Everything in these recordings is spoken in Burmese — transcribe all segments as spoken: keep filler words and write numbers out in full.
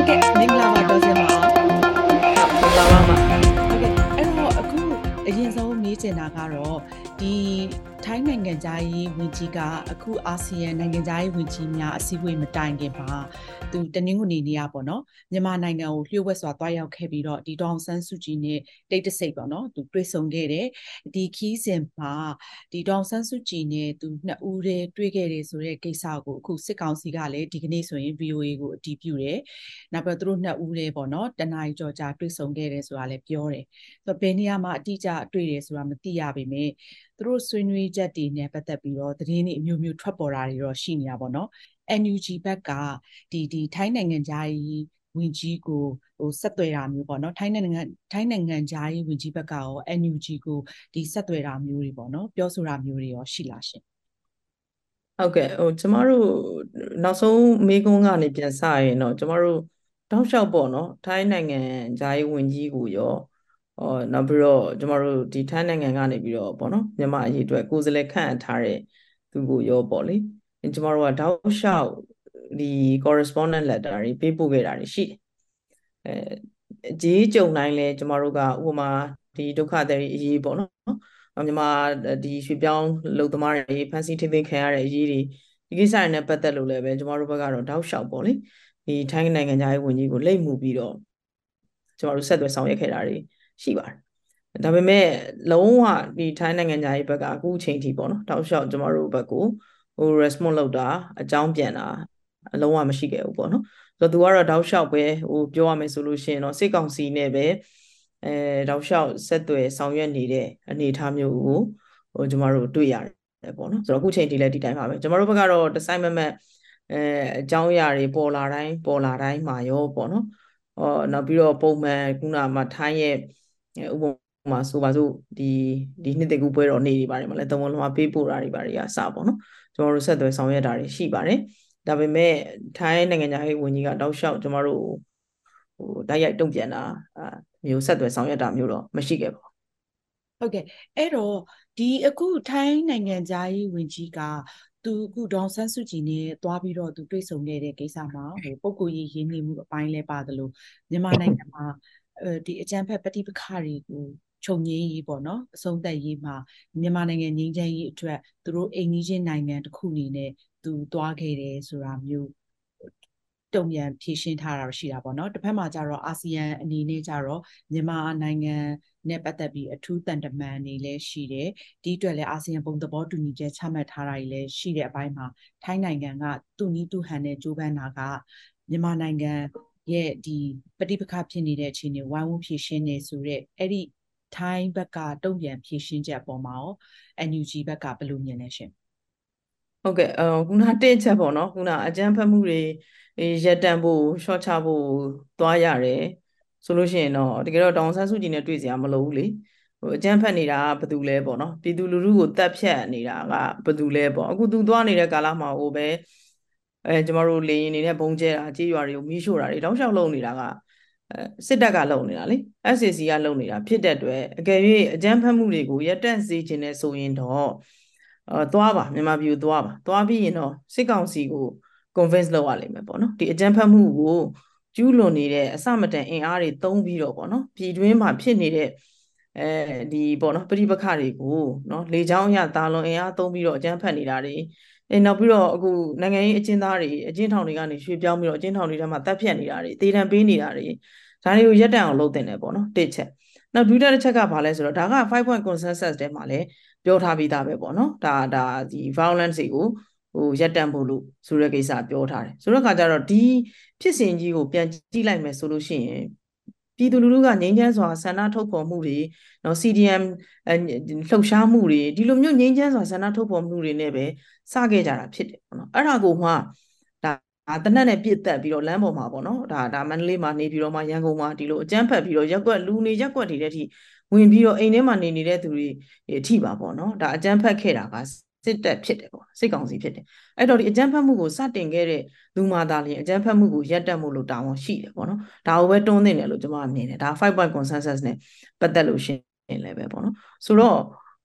ဟုတ်ကဲ့မင်္ဂလာပါဒေါ်စင်ပါဟုတ်မင်္ဂလာပါမှာဟုတ်ကဲ့အဲ့တော့အခုအရင်ဆုံးမေးချင်တာကတော့ဒီထိုင်းနိုင်ငံသားရေးဝန်ကြီးကအခုအာဆီယံနိုင်ငံသားရေးဝန်ကြီးများအစည်းအဝေးမတိုင်ခင်ပါသူတနင်္ဂနွေနေ့ကပေါ့နော်မြန်မာနိုင်ငံကိုလျှို့ဝှက်စွာတွားရောက်ခဲ့ပြီးတော့ဒီဒေါအောင်ဆန်းစုကြည်နဲ့တိတ်တဆိတ်ပေါ့နော်သူတွေ့ဆုံခဲ့တယ်ဒီခီးစဉ်မှာဒီဒေါအောင်ဆန်းစုကြည်နဲ့သူနှစ်ဦးတည်းတွေ့ခဲ့တယ်ဆိုတဲ့ကိစ္စကိုအခုစစ်ကောင်စီကလည်းဒီကနေ့ဆိုရင် ဗီအိုအေ ကိုအတည်ပြုတယ်နောက်ပြီးသူတို့နှစ်ဦးတည်းပေါ့နော်တနားရီကြော်ကြာတွေ့ဆုံခဲ့တယ်ဆိုတာလည်းပြောတယ်ဆိုတော့ဘယ်နေရာမှာအတိအကျတွေ့တယ်ဆိုတာမသိရပါပဲသူတို့ဆွေးနွေးချက်တွေနဲ့ပတ်သက်ပြီးတော့သတင်းတွေအမျိုးမျိုးထွက်ပေါ်တာတွေတော့ရှိနေတာပေါ့နော် အန် ယူ ဂျီ ဘက်ကဒီဒီထိုင်းနိုင်ငံသားရေးဝင်ကြီးကိုဟိုဆက်သွယ်တာမျိုးပေါ့နော်ထိုင်းနိုင်ငံထိုင်းနိုင်ငံသားရေးဝင်ကြီးဘက်ကရော အန် ယူ ဂျီ ကိုဒီဆက်သွယ်တာမျိုးတွေပေါ့နော်ပြောဆိုတာမျိုးတွေရောရှိလားရှင်ဟုတ်ကဲ့ဟိုကျမတို့နောက်ဆုံးမေးခွန်းကနေပြန်စရင်တော့ကျမတို့တောက်လျှောက်ပေါ့နော်ထိုင်းနိုင်ငံဂျာရေးဝန်ကြီးကိုရောဟောနောက်ပြီးတော့ကျမတို့ဒီထိုင်းနိုင်ငံကနေပြီးတော့ပေါ့နော်မြန်မာအရေးအတွက်ကိုယ်စားလှယ်ခန့်အပ်ထားတဲ့သူကိုရောပေါ့လေကျမတို့ကတောက်လျှောက်ဒီ correspondent letter တွေပေးပို့ခဲ့တာတွေရှိတယ်အဲအကြီးကြုံတိုင်းလဲကျမတို့ကဥပမာဒီဒုက္ခသည်အရေးပေါ့နော်မြန်မာဒီရွှေပြောင်းလုံသမားတွေဖန်ဆီးထိန်းသိမ်းခံရတဲ့အရေးတွေဒီကိစ္စတွေနဲ့ပတ်သက်လို့လည်းပဲကျမတို့ဘက်ကတော့တောက်လျှောက်ပေါ့လေဒီထိုင်းနိုင်ငံသားရေးဝန်ကြီးကိုလိမ့်မှုပြီးတော့ကျမတို့ဆက်သွယ်ဆောင်ရွက်ခဲ့တာတွေရှိပါတယ်ဒါပေမဲ့လုံးဝဒီထိုင်းနိုင်ငံသားရေးဘက်ကအခုအချိန်ထိပေါ့နော်တောက်လျှောက်ကျမတို့ဘက်ကိုဟို response လုပ်တာအကြောင်းပြန်တာအလုံးဝမရှိခဲ့ဘူးပေါ့နော်ဆိုတော့သူကတော့တောက်လျှောက်ပဲဟိုပြောရမယ်ဆိုလို့ရှိရင်တော့စစ်ကောင်စီနဲ့ပဲအဲတောက်လျှောက်ဆက်သွယ်ဆောင်ရွက်နေတဲ့အနေအထားမျိုးကိုဟိုကျမတို့တွေ့ရတယ်ပေါ့နော်ဆိုတော့အခုချိန်ထိလည်းဒီတိုင်းပါပဲကျမတို့ဘက်ကတော့တစိုက်မမတ်အဲအကြောင်းအရာတွေပေါ်လာတိုင်းပေါ်လာတိုင်းမှာရောပေါ့နော်ဟောနောက်ပြီးတော့ပုံမှန်ခုနမှာထိုင်းရဲ့ဥပမာဆိုပါစို့ဒီဒီနှစ်တကူပွဲတော်နေတွေပါတယ်မလဲတဝန်လုံးပေးပို့တာတွေပါတွေကစပေါ့နော်ကျမတို့ဆက်သွယ်ဆောင်ရွက်တာတွေရှိပါတယ်ဒါပေမဲ့ထိုင်းနိုင်ငံသားရေးဝန်ကြီးကတောက်လျှောက်ကျမတို့ဟိုတိုက်ရိုက်တုံ့ပြန်တာမျိုးဆက်သွယ်ဆောင်ရွက်တာမျိုးတော့မရှိခဲ့ပါဘူးဟုတ်ကဲ့အဲ့တော့ဒီအခုထိုင်းနိုင်ငံသားရေးဝန်ကြီးကသူအခုဒေါအောင်ဆန်းစုကြည်နဲ့တွားပြီးတော့သူတွေ့ဆုံခဲ့တဲ့ကိစ္စမှာဟိုပုံကိုယ်ရေးရင်းနှီးမှုအပိုင်းလဲပါတယ်လို့မြန်မာနိုင်ငံမှာအဲဒီအကြမ်းဖက်ပဋိပက္ခတွေကိုချုပ်ငြိမ်းရေးပေါ့နော်အဆုံးသတ်ရေးမှာမြန်မာနိုင်ငံငြိမ်းချမ်းရေးအတွက်သူတို့အိမ်နီးချင်းနိုင်ငံတစ်ခုအနေနဲ့သူတွားခဲ့တယ်ဆိုတာမျိုးတုံ့ပြန်ဖြေရှင်းထားတာရှိတာပေါ့နော်တစ်ဖက်မှာကျတော့အာဆီယံအနေနဲ့ကျတော့မြန်မာနိုင်ငံနဲ့ပတ်သက်ပြီးအထူးတန်တမန်တွေလည်းရှိတယ်ဒီအတွက်လည်းအာဆီယံပုံသဘောတူညီချက်ချမှတ်ထားတာတွေလည်းရှိတဲ့အပိုင်းမှာထိုင်းနိုင်ငံကသူ့နီးသူ့ဟန်နဲ့ကြိုးပမ်းတာကမြန်မာနိုင်ငံရဲ့ဒီပဋိပက္ခဖြစ်နေတဲ့အခြေအနေဝိုင်းဝန်းဖြေရှင်းနေဆိုတဲ့အဲ့ဒီထိုင်းဘက်ကတုံ့ပြန်ဖြေရှင်းချက်ပေါ်မှာရော အန် ယူ ဂျီ ဘက်ကဘယ်လိုမြင်လဲရှင်ဟုတ်ကဲ့အခုနတစ်ချက်ပေါ့နော်ခုနအကြမ်းဖက်မှုတွေရက်တန့်ဖို့ရှော့ချဖို့သွားရတယ်ဆိုလို့ရှိရင်တော့တကယ်တော့ဒေါအောင်ဆန်းစုကြည်နဲ့တွေ့စရာမလိုဘူးလေဟိုအကြမ်းဖက်နေတာကဘယ်သူလဲပေါ့နော်ပြည်သူလူထုကိုတပ်ဖြတ်နေတာကဘယ်သူလဲပေါ့အခုသူသွားနေတဲ့ကာလမှာဟိုပဲအဲကျမတို့လေရင်နေတဲ့ဘုံကျဲတာကြေးရွာတွေကိုမီးရှို့တာတွေတောက်လျှောက်လုပ်နေတာကအဲစစ်တပ်ကလုပ်နေတာလေ အက်စ် အေ စီ ကလုပ်နေတာဖြစ်တဲ့အတွက်အကယ်၍အကြမ်းဖက်မှုတွေကိုရပ်တန့်စေခြင်းနဲ့ဆိုရင်တော့အာသွားပါမြန်မာပြည်ကိုသွားပါသွားပြီးရင်တော့စစ်ကောင်စီကို convince လုပ်ရလိမ့်မယ်ပေါ့နော်ဒီအကြမ်းဖက်မှုကိုကျူးလွန်နေတဲ့အစမတန်အင်အားတွေသုံးပြီးတော့ပေါ့နော်ပြည်တွင်းမှာဖြစ်နေတဲ့အဲဒီပေါ့နော်ပဋိပက္ခတွေကိုနော်လေချောင်းအရတာလွန်အင်အားသုံးပြီးတော့အကြမ်းဖက်နေတာတွေအဲနောက်ပြီးတော့အခုနိုင်ငံရေးအကျဉ်းသားတွေအကျဉ်းထောင်တွေကနေရွှေ့ပြောင်းပြီးတော့အကျဉ်းထောင်တွေထဲမှာတပ်ဖြတ်နေတာတွေတေတံပေးနေတာတွေဒါတွေကိုရပ်တန့်အောင်လုပ်တင်တယ်ပေါ့နော်တစ်ချက်နောက်ဒုတိယတစ်ချက်ကဘာလဲဆိုတော့ဒါကfive point consensus တဲမှာလည်းပြောထားပြီးသားပဲပေါ့နော်ဒါဒါဒီ violence တွေကိုဟိုရပ်တန့်ဖို့လို့ဆိုတဲ့ကိစ္စပြောထားတယ်ဆိုတော့ခါကျတော့ဒီဖြစ်စဉ်ကြီးကိုပြန်ကြည့်လိုက်မယ်ဆိုလို့ရှိရင်ပြည်သူလူထုကငြိမ်းချမ်းစွာဆန္ဒထုတ်ဖော်မှုတွေနော် စီ ဒီ အမ် လှုပ်ရှားမှုတွေဒီလိုမျိုးငြိမ်းချမ်းစွာဆန္ဒထုတ်ဖော်မှုတွေနဲ့ပဲစခဲ့ကြတာဖြစ်တယ်ပေါ့နော်အဲ့ဒါကိုမှဒါတနက်နဲ့ပြစ်တက်ပြီးတော့လမ်းပေါ်မှာပေါ့နော်ဒါဒါမန္တလေးမှာနေပြီးတော့မှရန်ကုန်မှာဒီလိုအကြမ်းဖက်ပြီးတော့ရက်ကွက်လူနေရက်ကွက်တွေတဲ့အထိဝင်ပြီးတော့အိမ်ထဲမှာနေနေတဲ့သူတွေအထိပါပေါ့နော်ဒါအကြမ်းဖက်ခဲ့တာကစစ်တပ်ဖြစ်တယ်ပေါ့စစ်ကောင်စီဖြစ်တယ်အဲ့တော့ဒီအကြမ်းဖက်မှုကိုစတင်ခဲ့တဲ့လူမာသားလျင်အကြမ်းဖက်မှုကိုရပ်တန့်မှုလို့တာဝန်ရှိတယ်ပေါ့နော်ဒါကိုပဲတွန်းသင့်တယ်လို့ကျွန်မမြင်တယ်ဒါfive point consensus နဲ့ပတ်သက်လို့ရှင်းရင်လည်းပဲပေါ့နော်ဆိုတော့ဟ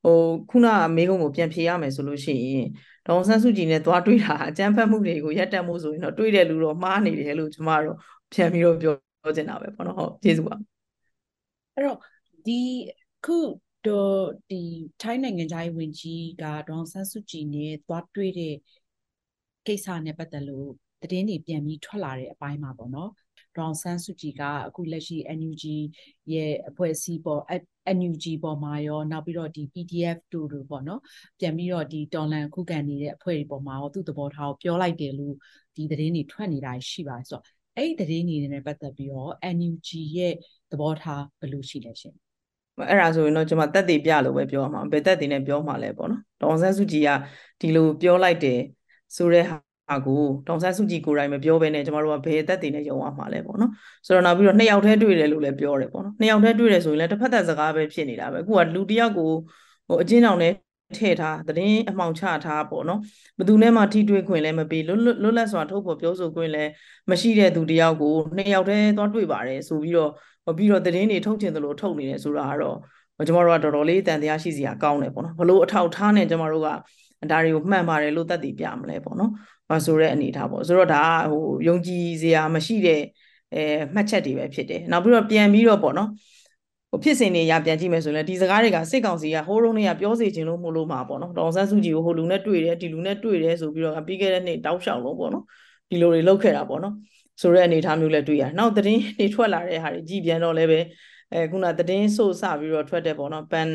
ဟိုခုနမေးခွန်းကိုပြန်ဖြေရမယ်ဆိုလို့ရှိရင်ဒေါ်အောင်ဆန်းစုကြည်နဲ့သွားတွေ့တာအကြမ်းဖက်မှုတွေကိုရပ်တန့်မှုဆိုရင်တော့တွေ့တဲ့လူတော့မှားနေတယ်လို့ကျမတို့ပြန်ပြီးတော့ပြောပြောချင်တာပဲပေါ့နော်ဟုတ်ကျေးဇူးပါအဲ့တော့ဒီခုတော့ဒီထိုင်းနိုင်ငံသားဝင်ကြီးကဒေါ်အောင်ဆန်းစုကြည်နဲ့သွားတွေ့တဲ့ကိစ္စနဲ့ပတ်သက်လို့သတင်းတွေပြန်ပြီးထွက်လာတဲ့အပိုင်းမှာပေါ့နော်ဒေါ်အောင်ဆန်းစုကြည်ကအခုလက်ရှိ N U G ရဲ့အဖွဲ့အစည်းပေါ် N U G ပေါ်မှာရောနောက်ပြီးတော့ဒီ P D F တို့တို့ပေါ့နော်ပြန်ပြီးတော့ဒီတော်လန်ခုခံနေတဲ့အဖွဲ့တွေပေါ်မှာရောသူ့သဘောထားကိုပြောလိုက်တယ်လို့ဒီသတင်းတွေထွက်နေတာရှိပါဆိုတော့အဲ့ဒီသတင်းတွေနဲ့ပတ်သက်ပြီးတော့ N U G ရဲ့သဘောထားဘယ်လိုရှိလဲရှင်အဲ့ဒါဆိုရင်တော့ကျွန်မတက်တည်ပြလို့ပဲပြောမှာဘယ်တက်တည်နဲ့ပြောမှာလဲပေါ့နော်ဒေါ်အောင်ဆန်းစုကြည်ကဒီလိုပြောလိုက်တယ်ဆိုတဲ့ဟာကိုဒေါ်အောင်ဆန်းစုကြည်ကိုယ်တိုင်မပြောဘဲနဲ့ကျမတို့ကဘယ်တက်တည်နဲ့ယုံရမှာလဲပေါ့နော်ဆိုတော့နောက်ပြီးတော့နှစ်ယောက်တည်းတွေ့တယ်လို့လည်းပြောတယ်ပေါ့နော်နှစ်ယောက်တည်းတွေ့တယ်ဆိုရင်လည်းတစ်ဖက်သက်စကားပဲဖြစ်နေတာပဲအခုကလူတစ်ယောက်ကိုဟိုအချင်းအောင်နဲ့ထည့်ထားသတင်းအမှောင်ချထားပေါ့နော်ဘယ်သူနဲ့မှထိတွေ့ခွင့်လည်းမပေးလွတ်လွတ်လပ်စွာထုတ်ဖော်ပြောဆိုခွင့်လည်းမရှိတဲ့သူတစ်ယောက်ကိုနှစ်ယောက်တည်းသွားတွေ့ပါတယ်ဆိုပြီးတော့ပြီးတော့သတင်းတွေထုတ်ချင်သလိုထုတ်နေတယ်ဆိုတာကတော့ကျမတို့ကတော်တော်လေးတန်တရားရှိစရာကောင်းတယ်ပေါ့နော်ဘလို့အထောက်ထားနဲ့ကျမတို့ကဒါတွေကိုမှန်ပါတယ်လို့သက်သေပြမလဲပေါ့နော်ဆိုတဲ့အနေထားပေါ့ဆိုတော့ဒါဟိုယုံကြည်စရာမရှိတဲ့အဲမှတ်ချက်တွေပဲဖြစ်တယ်နောက်ပြီးတော့ပြန်ပြီးတော့ပေါ့နော်ဟိုဖြစ်စဉ်တွေရပြန်ကြည့်မယ်ဆိုရင်ဒီစကားတွေကစစ်ကောင်စီကဟိုးတုန်းတွေကပြောစီခြင်းလို့မို့လို့မှာပေါ့နော်ဒေါအောင်ဆန်းစုကြည်ကိုဟိုလူနဲ့တွေ့တယ်ဒီလူနဲ့တွေ့တယ်ဆိုပြီးတော့ပြီးခဲ့တဲ့နှစ်တောက်လျှောက်လုံးပေါ့နော်ဒီလိုတွေလုပ်ခဲ့တာပေါ့နော်ဆိုတဲ့အနေအထားမျိုးလည်းတွေ့ရတယ်နောက်သတင်းတွေထွက်လာတဲ့ဟာတွေကြည်ပြန်တော့လည်းပဲအဲခုနသတင်းဆို့စပြီးတော့ထွက်တဲ့ပေါ့နော် pan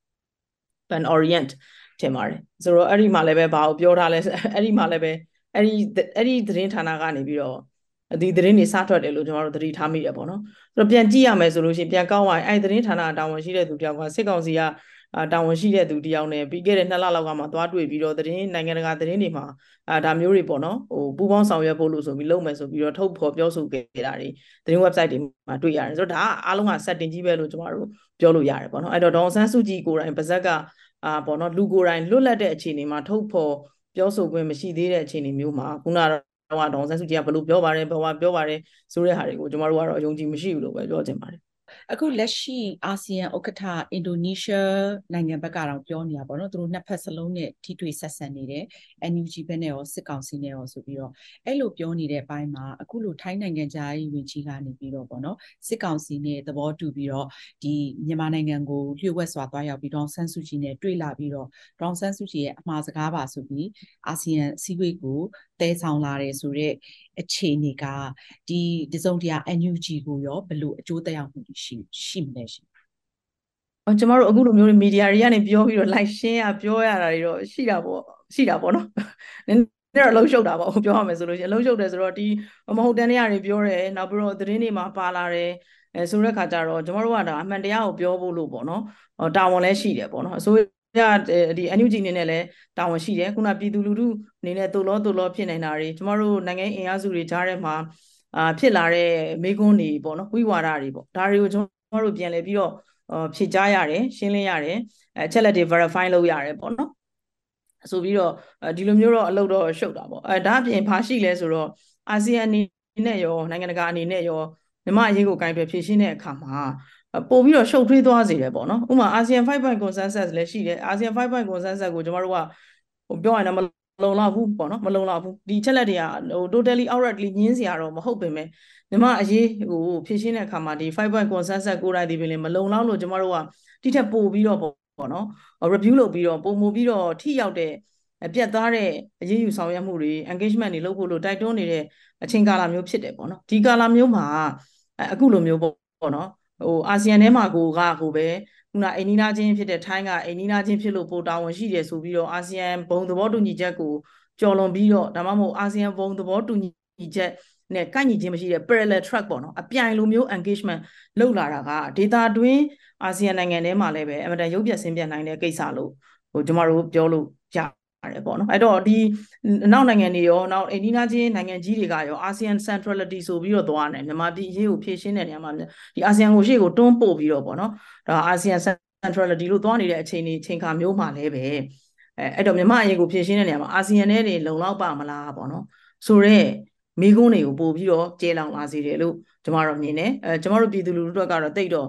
pan orient ထင်ပါတယ်ဆိုတော့အဲ့ဒီမှာလည်းပဲဘာကိုပြောထားလဲအဲ့ဒီမှာလည်းပဲအဲ့ဒီအဲ့ဒီသတင်းဌာနကနေပြီးတော့ဒီသတင်းတွေစထွက်တယ်လို့ကျွန်တော်တို့သတိထားမိတယ်ပေါ့နော်ဆိုတော့ပြန်ကြည့်ရမယ်ဆိုလို့ရှိရင်ပြန်ကောင်းသွားရင်အဲ့ဒီသတင်းဌာနတာဝန်ရှိတဲ့သူတယောက်ကစစ်ကောင်စီကတာဝန်ရှိတဲ့သူတယောက်နဲ့ပြီးခဲ့တဲ့နှစ်လလောက်ကမှသွားတွေ့ပြီးတော့သတင်းနိုင်ငံတကာသတင်းတွေမှာအာဒါမျိုးတွေပေါ့နော်ဟိုပူပေါင်းဆောင်ရွက်ဖို့လို့ဆိုပြီးလုပ်မယ်ဆိုပြီးတော့ထုတ်ဖော်ပြောဆိုခဲ့တာတွေသတင်း website တွေမှာတွေ့ရတယ်ဆိုတော့ဒါကအားလုံးက setting ကြီးပဲလို့ကျွန်တော်တို့ပြောလို့ရတယ်ပေါ့နော်အဲ့တော့ဒေါအောင်ဆန်းစုကြည်ကိုယ်တိုင်ပါဇက်ကအာပေါ့နော်လူကိုယ်တိုင်လွတ်လပ်တဲ့အခြေအနေမှာထုတ်ဖော်ပြောဆိုခွင့်မရှိသေးတဲ့အခြေအနေမျိုးမှာခုနကတော့ဒေါအောင်ဆန်းစုကြည်ကဘယ်လိုပြောပါတယ်ဘယ်ဟာပြောပါတယ်ဆိုတဲ့ဟာတွေကိုကျွန်တော်တို့ကတော့အယုံကြည်မရှိဘူးလို့ပဲပြောချင်ပါတယ်အခုလက်ရှိအာဆီယံဥက္ကဋ္ဌအင်ဒိုနီးရှားနိုင်ငံဘက်ကတော့ပြောနေတာပေါ့နော်သူတို့နှစ်ဖက်စလုံးနဲ့ထိတွေ့ဆက်ဆံနေတယ် N U G ဘက်နဲ့ရောစစ်ကောင်စီနဲ့ရောဆိုပြီးတော့အဲ့လိုပြောနေတဲ့အပိုင်းမှာအခုလိုထိုင်းနိုင်ငံသားရေးဝန်ကြီးကနေပြီးတော့ပေါ့နော်စစ်ကောင်စီနဲ့သဘောတူပြီးတော့ဒီမြန်မာနိုင်ငံကိုလျှို့ဝှက်စွာသွားရောက်ပြီးတော့ဆန်းစုကြည်နဲ့တွေ့လာပြီးတော့ဒေါန်ဆန်းစုကြည်ရဲ့အမှားစကားပါဆိုပြီးအာဆီယံအစည်းအဝေးကိုတဲဆောင်လာတယ်ဆိုတော့အခြေအနေကဒီတစုံတရာ N U G ကိုရောဘယ်လိုအကျိုးသက်ရောက်မှုရှိရှိမလဲရှင်။အော်ကျမတို့အခုလိုမျိုးမီဒီယာတွေကနေပြောပြီးတော့ live ရှင်းရပြောရတာတွေတော့ရှိတာပေါ့ရှိတာပေါ့နော်။နည်းနည်းတော့အလုံးရှုပ်တာပေါ့ပြောရမယ်ဆိုလို့ရှိရင်အလုံးရှုပ်တယ်ဆိုတော့ဒီမဟုတ်တန်းတွေကတွေပြောတယ်နောက်ပြီးတော့သတင်းတွေမှာပါလာတယ်အဲဆိုတဲ့ခါကျတော့ကျမတို့ကဒါအမှန်တရားကိုပြောဖို့လို့ပေါ့နော်။တာဝန်လည်းရှိတယ်ပေါ့နော်။အစိုးရဒီ N U G အနေနဲ့လည်းတာဝန်ရှိတယ်ခုနပြည်သူလူထုအနေနဲ့တူလောတူလောဖြစ်နေတာတွေကျမတို့နိုင်ငံအင်အားစုတွေကြားထဲမှာအာဖြစ်လာတဲ့မိကွန်းတွေပေါ့နော်ဝိဝါဒတွေပေါ့ဒါတွေကိုကျွန်တော်တို့ပြန်လဲပြီးတော့ဖြည့်ကြားရတယ်ရှင်းလင်းရတယ်အချက်လက်တွေ verify လုပ်ရတယ်ပေါ့နော်ဆိုပြီးတော့ဒီလိုမျိုးတော့အလုပ်တော့ရှုပ်တာပေါ့အဲဒါအပြင်ဘာရှိလဲဆိုတော့အာဆီယံအနေနဲ့ရောနိုင်ငံတကာအနေနဲ့ရောမြန်မာအရေးကိုကင်တွယ်ဖြည့်ရှင်းတဲ့အခါမှာပို့ပြီးတော့ရှုပ်ထွေးသွားစေတယ်ပေါ့နော်ဥပမာအာဆီယံfive point consensus လည်းရှိတယ်အာဆီယံfive point consensus ကိုကျွန်တော်တို့ကဟိုပြောရရင်မလုံလောက်ဘူးပေါ့နော်မလုံလောက်ဘူးဒီချက်လက်တွေကဟို totally outrightly ညင်းစရာတော့မဟုတ်ပင်မဲ့မြန်မာအရေးဟိုဖြည့်ရှင်းတဲ့အခါမှာဒီfive point consensus ကိုယ်တိုင်ဒီပင်လည်းမလုံလောက်လို့ကျွန်တော်တို့ကတိထက်ပို့ပြီးတော့ပေါ့နော် review လုပ်ပြီးတော့ပုံမှုပြီးတော့ထိရောက်တဲ့ပြတ်သားတဲ့အရေးယူဆောင်ရွက်မှုတွေ engagement တွေလုပ်ဖို့လို့တိုက်တွန်းနေတဲ့အချိန်ကာလမျိုးဖြစ်တယ်ပေါ့နော်ဒီကာလမျိုးမှာအခုလိုမျိုးပေါ့နော်ဟိုအာဆီယံထဲမှာကိုကကိုပဲခုနအိန္ဒိနာချင်းဖြစ်တဲ့ထိုင်းကအိန္ဒိနာချင်းဖြစ်လို့ပိုတာဝန်ရှိတယ်ဆိုပြီးတော့အာဆီယံဘုံသဘောတူညီချက်ကိုကျော်လွန်ပြီးတော့ဒါမှမဟုတ်အာဆီယံဘုံသဘောတူညီချက်နဲ့ကိုက်ညီခြင်းမရှိတဲ့ parallel track ပေါ့နော်အပြိုင်လိုမျိုး engagement လုပ်လာတာက data တွင်းအာဆီယံနိုင်ငံထဲမှာလည်းပဲအမှန်တန်ရုပ်ပြဆင်းပြနိုင်တဲ့ကိစ္စလို့ဟိုကျမတို့ပြောလို့ရတယ်ပေါ့နော်အဲ့တော့ဒီနောက်နိုင်ငံတွေရောနောက်အိန္ဒိနာချင်းနိုင်ငံကြီးတွေကရောအာဆီယံ centrality ဆိုပြီးတော့သွားတယ်မြန်မာပြည်အရေးကိုဖြည့်ရှင်းတဲ့နေရာမှာဒီအာဆီယံကိုရှေ့ကိုတွန်းပို့ပြီးတော့ပေါ့နော်ဒါအာဆီယံ centrality လို့သွားနေတဲ့အချိန်တွေချိန်ခါမျိုးမှာလည်းပဲအဲအဲ့တော့မြန်မာအရေးကိုဖြည့်ရှင်းတဲ့နေရာမှာအာဆီယံနဲ့တွေလုံလောက်ပါမလားပေါ့နော်ဆိုတော့မိကုန်းတွေကိုပို့ပြီးတော့ကျေလောင်လာစေတယ်လို့ကျမတို့မြင်တယ်အဲကျမတို့ပြည်သူလူထုတွေကတော့တိတ်တော့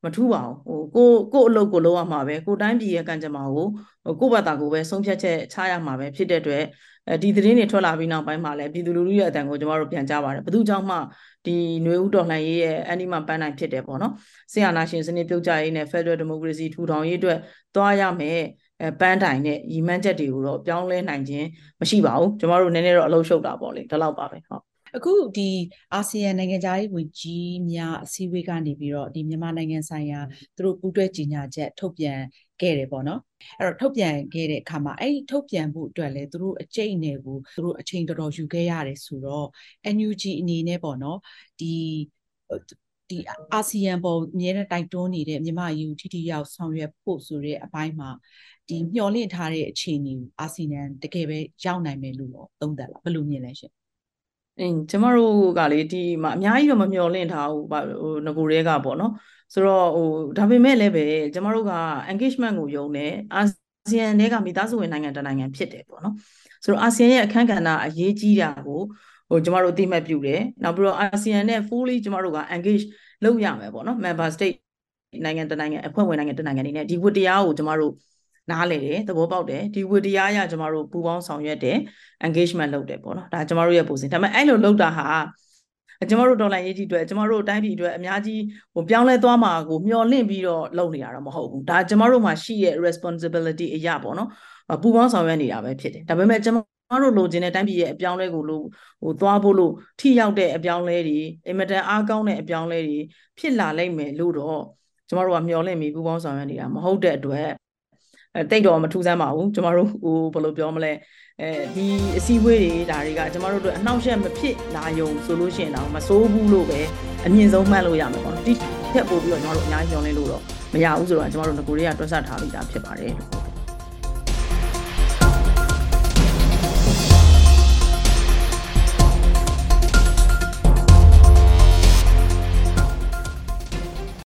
မထူးပါဘူးဟိုကိုကိုအလုပ်ကိုလုပ်ရမှာပဲကိုတိုင်းပြည်ရဲ့ကံကြမ္မာကိုကိုဘာသာကိုပဲဆုံးဖြတ်ချက်ချရမှာပဲဖြစ်တဲ့အတွက်အဲဒီသတင်းတွေထွက်လာပြီးနောက်ပိုင်းမှာလည်းပြည်သူလူထုရဲ့အတန်ကိုကျမတို့ပြန်ကြားပါတယ်ဘယ်သူကြောင့်မှဒီຫນွေဦးတော်လှန်ရေးရဲ့အန်ဒီမပန်းနိုင်ဖြစ်တယ်ပေါ့နော်ဆရာနာရှင်စနစ်ပြုတ်ကြရေးနဲ့ Federal Democracy ထူထောင်ရေးအတွက်သွားရမယ်အဲပန်းတိုင်နဲ့ညီမှန်းချက်တွေကိုတော့ပြောင်းလဲနိုင်ခြင်းမရှိပါဘူးကျမတို့နည်းနည်းတော့အလုပ်ရှုပ်တာပေါ့လေဒီလောက်ပါပဲဟုတ်အခုဒီအာဆီယံနိုင်ငံသားရေးဝန်ကြီးများအစည်းအဝေးကနေပြီးတော့ဒီမြန်မာနိုင်ငံဆိုင်ရာသူတို့ပူးတွဲကြေညာချက်ထုတ်ပြန်ခဲ့တယ်ပေါ့နော်အဲ့တော့ထုတ်ပြန်ခဲ့တဲ့အခါမှာအဲ့ဒီထုတ်ပြန်မှုအတွက်လည်းသူတို့အကျိတ်နယ်ကိုသူတို့အချိန်တော်တော်ယူခဲ့ရတယ်ဆိုတော့ အန် ယူ ဂျီ အနေနဲ့ပေါ့နော်ဒီဒီအာဆီယံပေါ်အမြဲတမ်းတိုက်တွန်းနေတဲ့မြန်မာယူထိထိရောက်ဆောင်ရွက်ဖို့ဆိုတဲ့အပိုင်းမှာဒီမျှော်လင့်ထားတဲ့အခြေအနေအာဆီယံတကယ်ပဲရောက်နိုင်မယ်လို့သုံးသပ်လားဘယ်လိုမြင်လဲရှင်အင်းကျမတို့ကလေဒီမှာအများကြီးတော့မမျှော်လင့်ထားဘူးဟိုငကိုတွေကပေါ့နော်ဆိုတော့ဟိုဒါပေမဲ့လည်းပဲကျမတို့က engagement ကိုယုံတယ်အာဆီယံတွေကမိသားစုဝင်နိုင်ငံတစ်နိုင်ငံဖြစ်တယ်ပေါ့နော်ဆိုတော့အာဆီယံရဲ့အခန်းကဏ္ဍအရေးကြီးတာကိုဟိုကျမတို့အသိမှတ်ပြုတယ်နောက်ပြီးတော့အာဆီယံနဲ့ fully ကျမတို့က engage လုပ်ရမယ်ပေါ့နော် member state နိုင်ငံတစ်နိုင်ငံအဖွဲ့ဝင်နိုင်ငံတစ်နိုင်ငံနေနဲ့ဒီဝတ္တရားကိုကျမတို့နားလေတယ်သဘောပေါက်တယ်ဒီဝတ္တရားအရကျမတို့ပူးပေါင်းဆောင်ရွက်တယ် engagement လုပ်တယ်ပေါ့နော်ဒါကျမတို့ရဲ့ပုံစံဒါပေမဲ့အဲ့လိုလုပ်တာဟာကျမတို့ဒေါ်လာရေးကြီးအတွက်ကျမတို့တိုင်းပြည်အတွက်အများကြီးဟိုပြောင်းလဲသွားမှာကိုမျှော်လင့်ပြီးတော့လုပ်နေတာတော့မဟုတ်ဘူးဒါကျမတို့မှာရှိရဲ့ responsibility အရာပေါ့နော်ပူးပေါင်းဆောင်ရွက်နေတာပဲဖြစ်တယ်ဒါပေမဲ့ကျမတို့လိုချင်တဲ့တိုင်းပြည်ရဲ့အပြောင်းလဲကိုလို့ဟိုသွားဖို့လို့ထိရောက်တဲ့အပြောင်းလဲတွေအင်မတန်အားကောင်းတဲ့အပြောင်းလဲတွေဖြစ်လာလိမ့်မယ်လို့တော့ကျမတို့ကမျှော်လင့်ပြီးပူးပေါင်းဆောင်ရွက်နေတာမဟုတ်တဲ့အတွက်အဲတိတ်တော့မထူးဆန်းပါဘူးကျမတို့ဟိုဘယ်လိုပြောမလဲအဲဒီအစည်းအဝေးတွေဒါတွေကကျမတို့တို့အနှောင့်အယှက်မဖြစ်လာယုံဆိုလို့ရှိရင်တော့မစိုးဘူးလို့ပဲအမြင့်ဆုံးမှတ်လို့ရမယ်ပေါ့နော်ဒီထက်ပို့ပြီးတော့ကျမတို့အများကြီးညွှန်လင်းလို့တော့မရဘူးဆိုတော့ကျမတို့ငကိုတွေကတွက်ဆထားပြီးသားဖြစ်ပါတယ်